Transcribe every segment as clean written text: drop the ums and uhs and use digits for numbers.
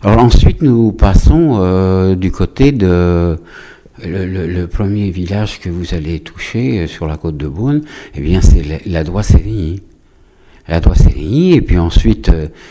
Alors ensuite, nous passons du côté de le premier village que vous allez toucher sur la côte de Beaune. Eh bien, c'est la Doigt-Sérigny. La Doigt-Sérigny, et puis ensuite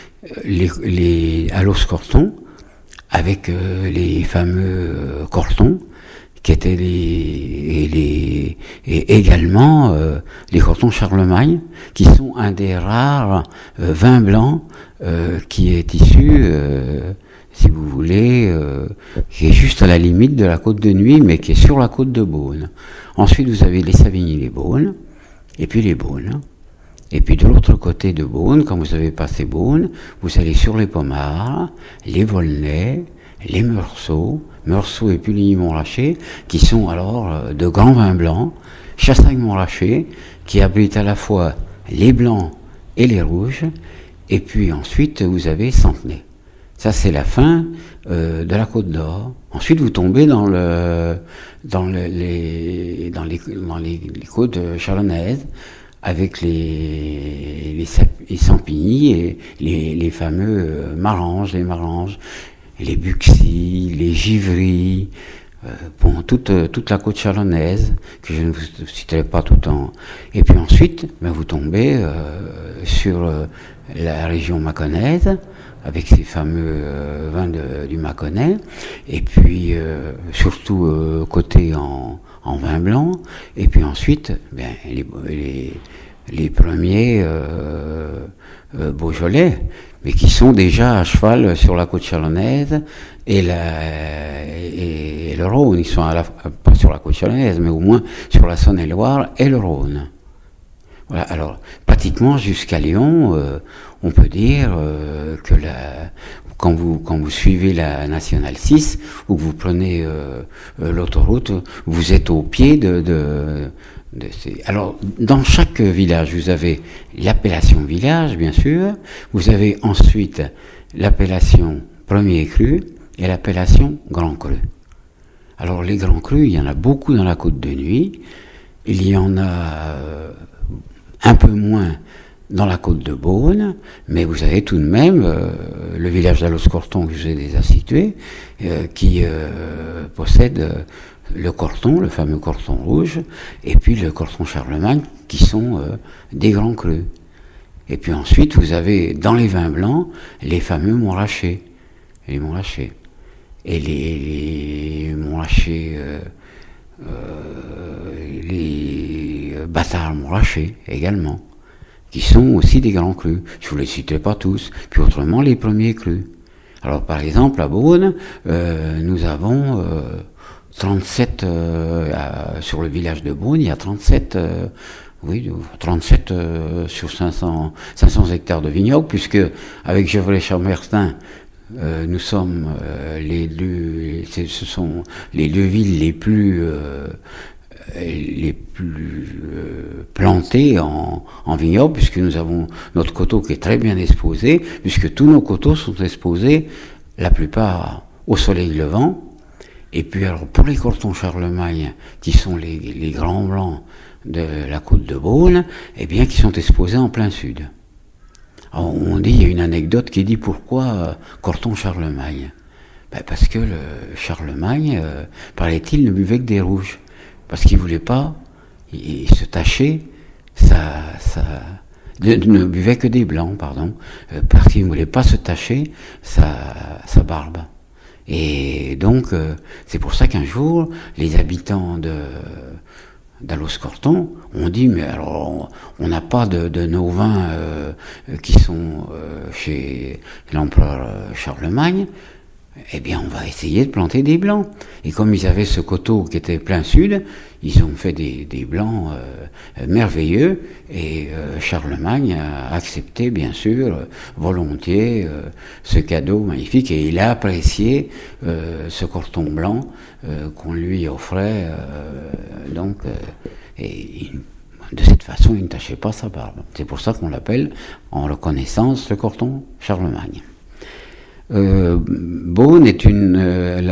à Los-Cortons, avec les fameux Cortons, qui étaient et également les Cortons Charlemagne, qui sont un des rares vins blancs qui est issu, si vous voulez, qui est juste à la limite de la côte de Nuits, mais qui est sur la côte de Beaune. Ensuite, vous avez les Savigny-les-Beaunes, et puis les Beaunes. Et puis de l'autre côté de Beaune, quand vous avez passé Beaune, vous allez sur les Pomards, les Volnay, les Meursault et Puligny-Montrachet, qui sont alors de grands vins blancs. Chassagne-Montrachet, qui abrite à la fois les blancs et les rouges. Et puis ensuite, vous avez Centenay. Ça, c'est la fin de la Côte d'Or. Ensuite, vous tombez dans les côtes chalonnaises, avec les Sampigny et les fameux Maranges, les Buxy, les Givry, toute la côte chalonnaise, que je ne vous citerai pas tout le temps. Et puis ensuite, vous tombez sur la région mâconnaise, avec ces fameux vins du Mâconnais, et puis surtout côté en vin blanc, et puis ensuite les premiers Beaujolais, mais qui sont déjà à cheval sur la côte chalonnaise et le Rhône. Ils sont pas sur la côte chalonnaise, mais au moins sur la Saône-et-Loire et le Rhône. Voilà. Alors pratiquement jusqu'à Lyon, on peut dire que quand vous suivez la Nationale 6 ou que vous prenez l'autoroute, vous êtes au pied de ces... Alors, dans chaque village, vous avez l'appellation village, bien sûr. Vous avez ensuite l'appellation premier cru et l'appellation grand cru. Alors, les grands crus, il y en a beaucoup dans la Côte de Nuits. Il y en a un peu moins dans la côte de Beaune, mais vous avez tout de même le village d'Alos-Corton, que je vous ai déjà situé, qui possède le Corton, le fameux Corton rouge, et puis le Corton Charlemagne, qui sont des grands crus. Et puis ensuite, vous avez dans les vins blancs les fameux Montrachet, les Montrachet, et les Montrachet, les Bâtards Montrachet également, qui sont aussi des grands crus. Je ne vous les citerai pas tous. Puis autrement, les premiers crus. Alors par exemple, à Beaune, nous avons 37, sur le village de Beaune, il y a 37 sur 500 hectares de vignobles, puisque avec Gevrey-Chambertin, nous sommes ce sont les deux villes les plus plantées en vignobles, puisque nous avons notre coteau qui est très bien exposé, puisque tous nos coteaux sont exposés, la plupart au soleil levant. Et puis alors pour les Cortons Charlemagne, qui sont les grands blancs de la côte de Beaune, eh bien qui sont exposés en plein sud. Alors, on dit, il y a une anecdote qui dit pourquoi Corton Charlemagne. Parce que le Charlemagne, paraît-il, ne buvait que des rouges. Parce qu'il voulait pas, il se tachait, ne buvait que des blancs, pardon, parce qu'il ne voulait pas se tacher sa barbe. Et donc, c'est pour ça qu'un jour, les habitants d'Alos-Corton ont dit, mais alors, on n'a pas de nos vins qui sont chez l'empereur Charlemagne, eh bien, on va essayer de planter des blancs. Et comme ils avaient ce coteau qui était plein sud, ils ont fait des blancs merveilleux, et Charlemagne a accepté, bien sûr, volontiers, ce cadeau magnifique, et il a apprécié ce corton blanc qu'on lui offrait, et de cette façon, il ne tachait pas sa barbe. C'est pour ça qu'on l'appelle, en reconnaissance, le corton Charlemagne. Beaune est le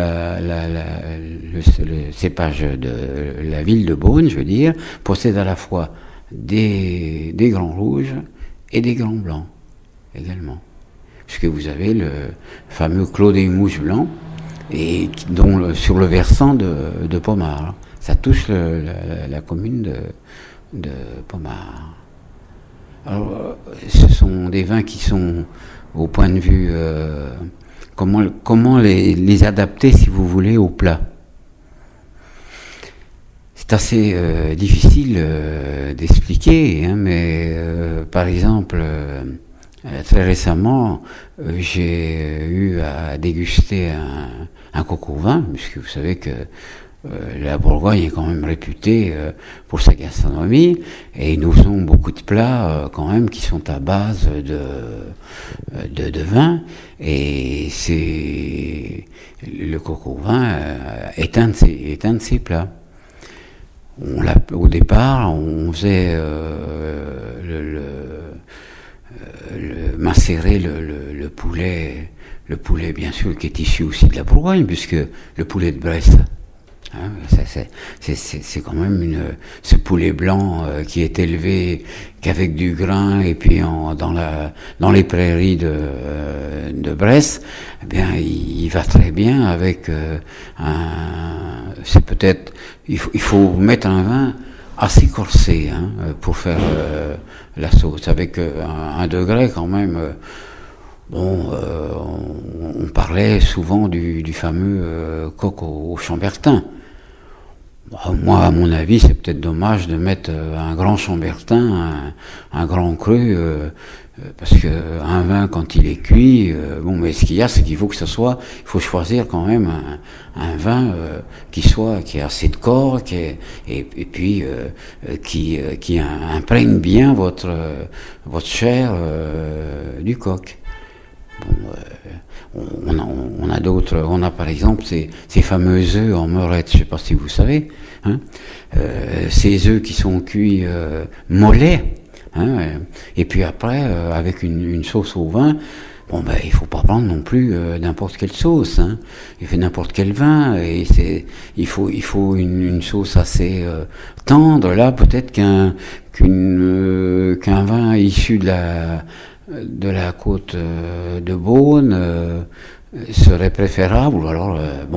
cépage de la ville de Beaune, je veux dire, possède à la fois des grands rouges et des grands blancs également. puisque vous avez le fameux Clos des Mouches blancs, et dont sur le versant de Pommard. Ça touche la commune de Pommard. Alors, ce sont des vins qui sont, au point de vue, comment les adapter, si vous voulez, au plat. C'est assez difficile d'expliquer, hein, mais par exemple, très récemment, j'ai eu à déguster un coq au vin, puisque vous savez que la Bourgogne est quand même réputée pour sa gastronomie, et nous avons beaucoup de plats quand même qui sont à base de vin, et c'est le coq au vin est un de ces plats. Au départ, on faisait macérer le poulet bien sûr qui est issu aussi de la Bourgogne, puisque le poulet de Brest, hein, c'est quand même ce poulet blanc qui est élevé qu'avec du grain, et puis dans les prairies de Brest, eh bien il va très bien avec c'est peut-être il faut mettre un vin assez corsé, hein, pour faire la sauce, avec un degré quand même. On parlait souvent du fameux coq au chambertin. Moi, à mon avis, c'est peut-être dommage de mettre un grand chambertin, un grand cru, parce que un vin, quand il est cuit, mais ce qu'il y a, c'est qu'il faut que il faut choisir quand même un vin qui ait assez de corps, et puis qui imprègne bien votre chair du coq. On a d'autres, on a par exemple ces fameux œufs en meurette, je ne sais pas si vous savez, hein, ces œufs qui sont cuits mollets, hein, et puis après avec une sauce au vin. Il faut pas prendre non plus n'importe quelle sauce, hein. Il fait n'importe quel vin, et il faut une sauce assez tendre. Là, peut-être qu'un vin issu de la côte de Beaune serait préférable, ou alors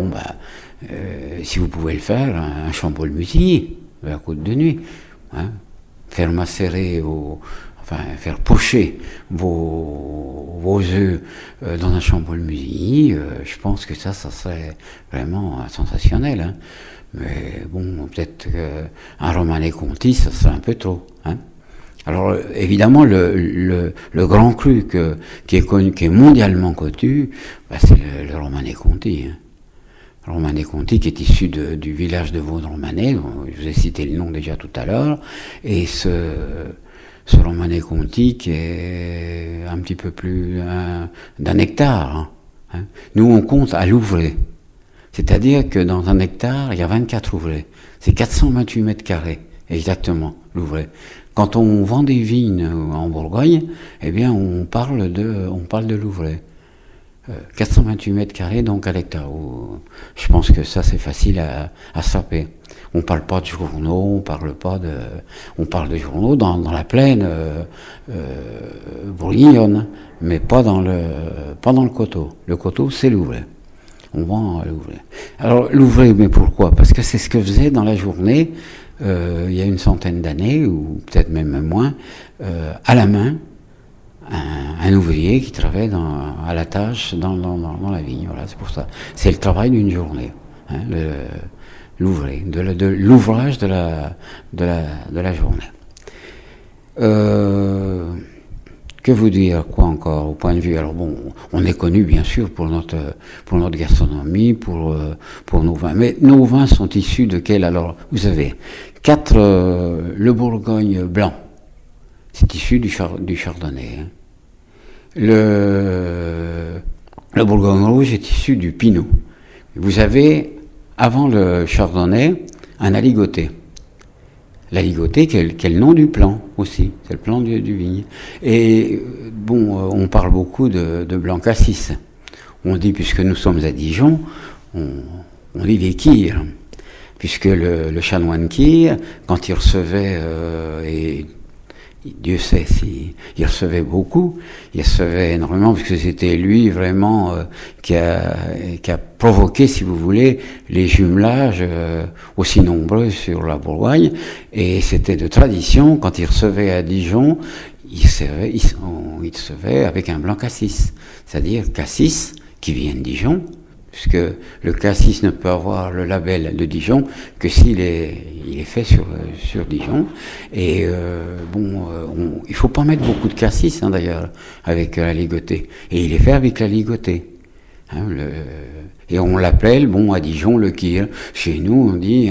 si vous pouvez le faire, un Chambolle-Musigny de la côte de Nuit, hein, faire macérer faire pocher vos œufs dans un Chambolle-Musigny, je pense que ça serait vraiment sensationnel, hein. Mais peut-être qu'un Romanée Conti, ça serait un peu trop, hein. Alors évidemment, le grand cru qui est connu, qui est mondialement connu, c'est le Romanée Conti, hein. Romanée Conti, qui est issu du village de Vaudre-Romanée, dont je vous ai cité le nom déjà tout à l'heure, et ce Romanée Conti qui est un petit peu plus d'un hectare, hein. Nous, on compte à l'ouvrée. C'est-à-dire que dans un hectare, il y a 24 ouvrées. C'est 428 mètres carrés, exactement, l'ouvrée. Quand on vend des vignes en Bourgogne, eh bien, on parle de l'ouvrée. 428 mètres carrés, donc à l'hectare. Je pense que ça, c'est facile à saper. On parle pas de journaux, on parle de journaux dans la plaine bourguignonne, mais pas dans le coteau. Le coteau, c'est l'ouvrée. On vend à l'ouvrée. Alors, l'ouvrée, mais pourquoi? Parce que c'est ce que faisait dans la journée, il y a une centaine d'années, ou peut-être même moins, à la main, un ouvrier qui travaille à la tâche dans la vigne. Voilà, c'est pour ça. C'est le travail d'une journée, hein, l'ouvrage de la journée. Que vous dire, quoi encore, au point de vue, alors on est connu bien sûr pour notre gastronomie, pour nos vins, mais nos vins sont issus de quel? Alors, vous avez le Bourgogne blanc, c'est issu du chardonnay, hein. Le Bourgogne rouge est issu du pinot. Vous avez, avant le chardonnay, un aligoté. L'aligoté qui est le nom du plant aussi, c'est le plant du vigne. Et on parle beaucoup de blanc cassis. On dit, puisque nous sommes à Dijon, on dit des kirs, puisque le chanoine kir, quand il recevait Dieu sait s'il recevait beaucoup, il recevait énormément, puisque c'était lui vraiment qui a provoqué, si vous voulez, les jumelages aussi nombreux sur la Bourgogne, et c'était de tradition, quand il recevait à Dijon, il recevait avec un blanc cassis, c'est-à-dire cassis qui vient de Dijon, puisque le cassis ne peut avoir le label de Dijon que s'il est fait sur Dijon. Et il faut pas mettre beaucoup de cassis d'ailleurs avec la ligotée. Et il est fait avec la ligotée. Et on l'appelle, à Dijon, le kir. Chez nous, on dit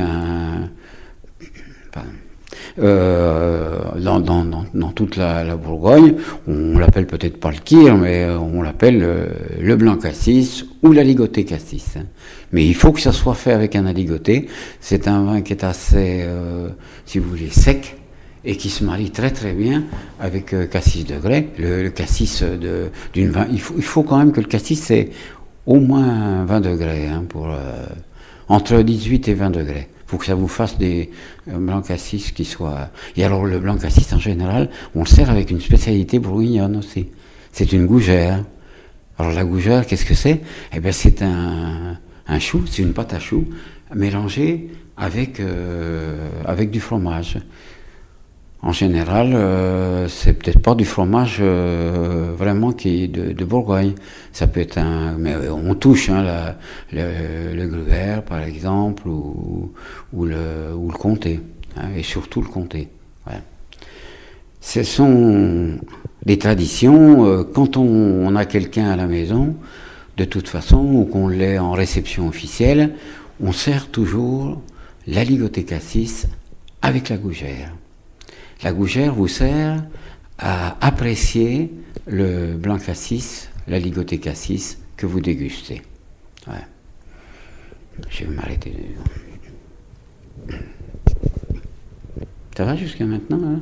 dans toute la Bourgogne, on l'appelle peut-être pas le kir, mais on l'appelle le blanc cassis ou la ligotée cassis. Mais il faut que ça soit fait avec un aligoté. C'est un vin qui est assez, si vous voulez, sec et qui se marie très très bien avec cassis de grès. Le cassis d'une vin, il faut quand même que le cassis c'est au moins 20 degrés, entre 18 et 20 degrés. Il faut que ça vous fasse des blancs cassis qui soient... Et alors le blanc cassis en général, on le sert avec une spécialité bourguignonne aussi. C'est une gougère. Alors la gougère, qu'est-ce que c'est ? Eh bien c'est un chou, c'est une pâte à choux mélangée avec du fromage. En général, c'est peut-être pas du fromage vraiment qui est de Bourgogne. Ça peut être mais on touche le Gruyère par exemple ou le Comté, et surtout le Comté. Ouais. Ce sont des traditions. Quand on a quelqu'un à la maison, de toute façon, ou qu'on l'ait en réception officielle, on sert toujours la ligotée cassis avec la gougère. La gougère vous sert à apprécier le blanc cassis, la ligotée cassis que vous dégustez. Ouais. Je vais m'arrêter. Ça va jusqu'à maintenant, hein?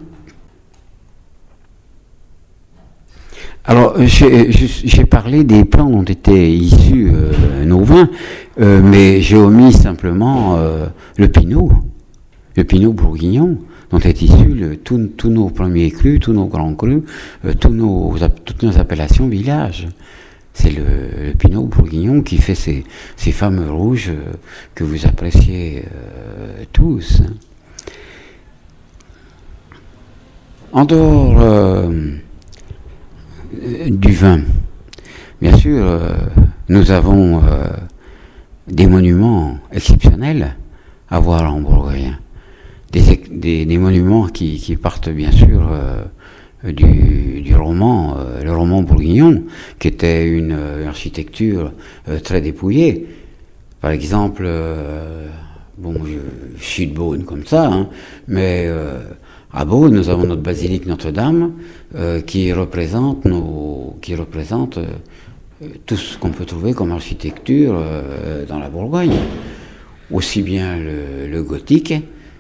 Alors, j'ai parlé des plants dont étaient issus nos vins, mais j'ai omis simplement le pinot bourguignon, dont est issu tous nos premiers crus, tous nos grands crus, toutes nos appellations villages. C'est le pinot bourguignon qui fait ces fameux rouges que vous appréciez tous. En dehors du vin, bien sûr, nous avons des monuments exceptionnels à voir en Bourgogne. Des monuments qui partent bien sûr du roman, le roman bourguignon, qui était une architecture très dépouillée. Par exemple, je suis de Beaune comme ça, mais à Beaune, nous avons notre basilique Notre-Dame qui représente tout ce qu'on peut trouver comme architecture dans la Bourgogne. Aussi bien le gothique.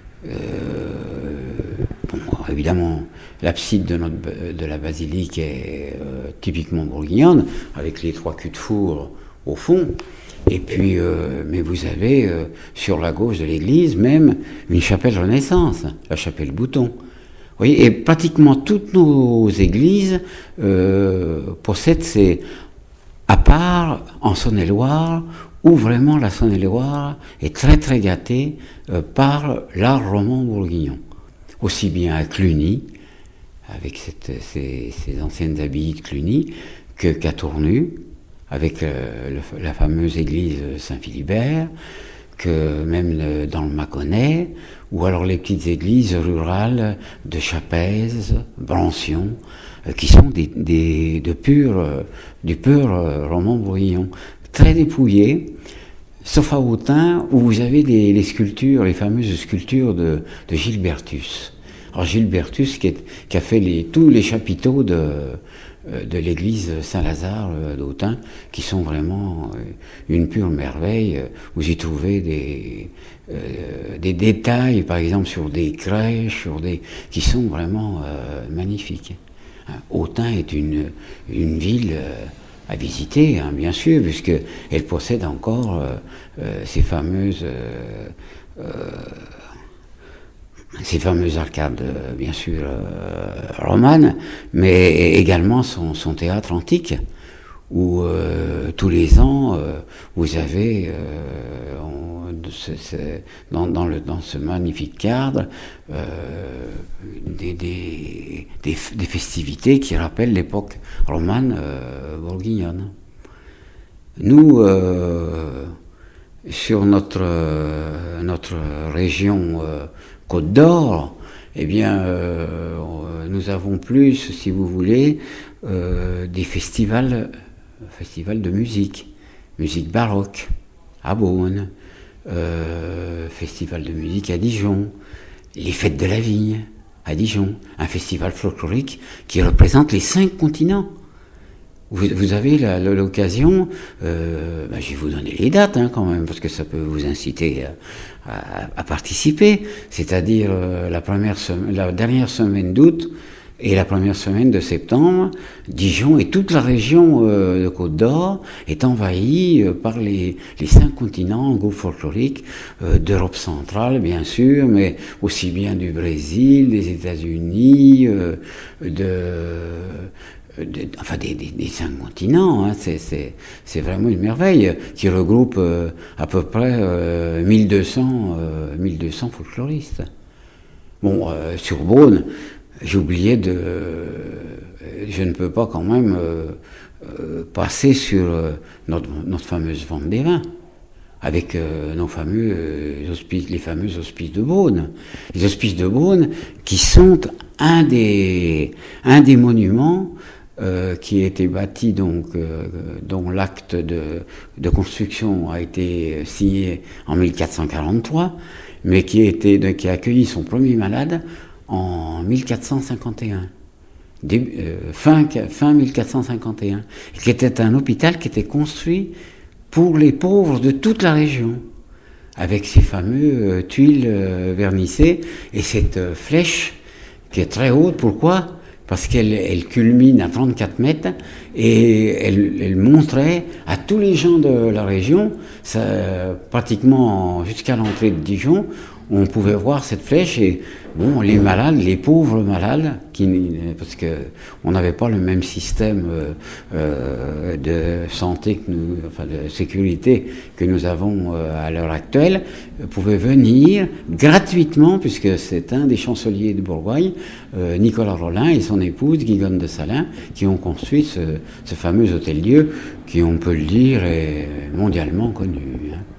Évidemment, l'abside de la basilique est typiquement bourguignonne, avec les 3 culs de four au fond. Et puis, mais vous avez sur la gauche de l'église même une chapelle Renaissance, la chapelle Bouton. Vous voyez, et pratiquement toutes nos églises possèdent à part en Saône-et-Loire, où vraiment la Saône-et-Loire est très très gâtée par l'art roman bourguignon. Aussi bien à Cluny, avec ces anciennes abbayes de Cluny, qu'à Tournu, avec la fameuse église Saint-Philibert, que même dans le Mâconnais, ou alors les petites églises rurales de Chapez, Brancion, qui sont du pur roman bourguignon. Très dépouillé, sauf à Autun, où vous avez les sculptures, les fameuses sculptures de Gilbertus. Alors Gilbertus qui a fait tous les chapiteaux de l'église Saint-Lazare d'Autun, qui sont vraiment une pure merveille. Vous y trouvez des détails, par exemple sur des crèches, qui sont vraiment magnifiques. Autun est une ville à visiter, bien sûr, puisqu'elle possède encore ces fameuses ces fameuses arcades, bien sûr, romanes, mais également son théâtre antique, où tous les ans, vous avez, dans ce magnifique cadre, des festivités qui rappellent l'époque romane bourguignonne. Nous, sur notre région Côte d'Or, eh bien, nous avons plus, si vous voulez, des festivals de musique baroque à Beaune, festival de musique à Dijon, les fêtes de la vigne à Dijon, un festival folklorique qui représente les 5 continents. Vous avez l'occasion, je vais vous donner les dates quand même, parce que ça peut vous inciter à participer, c'est-à-dire la dernière semaine d'août et la première semaine de septembre, Dijon et toute la région de Côte d'Or est envahie par les 5 continents en groupe folklorique d'Europe centrale, bien sûr, mais aussi bien du Brésil, des États-Unis, des 5 continents, c'est vraiment une merveille qui regroupe à peu près 1200 folkloristes. Bon, sur Beaune, j'ai oublié je ne peux pas quand même passer sur notre fameuse vente des vins, avec les fameux hospices de Beaune. Les hospices de Beaune qui sont un des monuments qui a été bâti, dont l'acte de construction a été signé en 1443, mais qui a accueilli son premier malade en 1451, fin 1451, qui était un hôpital qui était construit pour les pauvres de toute la région, avec ces fameux tuiles vernissées et cette flèche qui est très haute. Pourquoi ? Parce qu'elle culmine à 34 mètres et elle montrait à tous les gens de la région, pratiquement jusqu'à l'entrée de Dijon, on pouvait voir cette flèche. Et bon, les malades, les pauvres malades, parce que on n'avait pas le même système de santé de sécurité que nous avons à l'heure actuelle, pouvaient venir gratuitement, puisque c'est un des chanceliers de Bourgogne, Nicolas Rollin, et son épouse Guigonne de Salins, qui ont construit ce fameux hôtel-dieu qui, on peut le dire, est mondialement connu.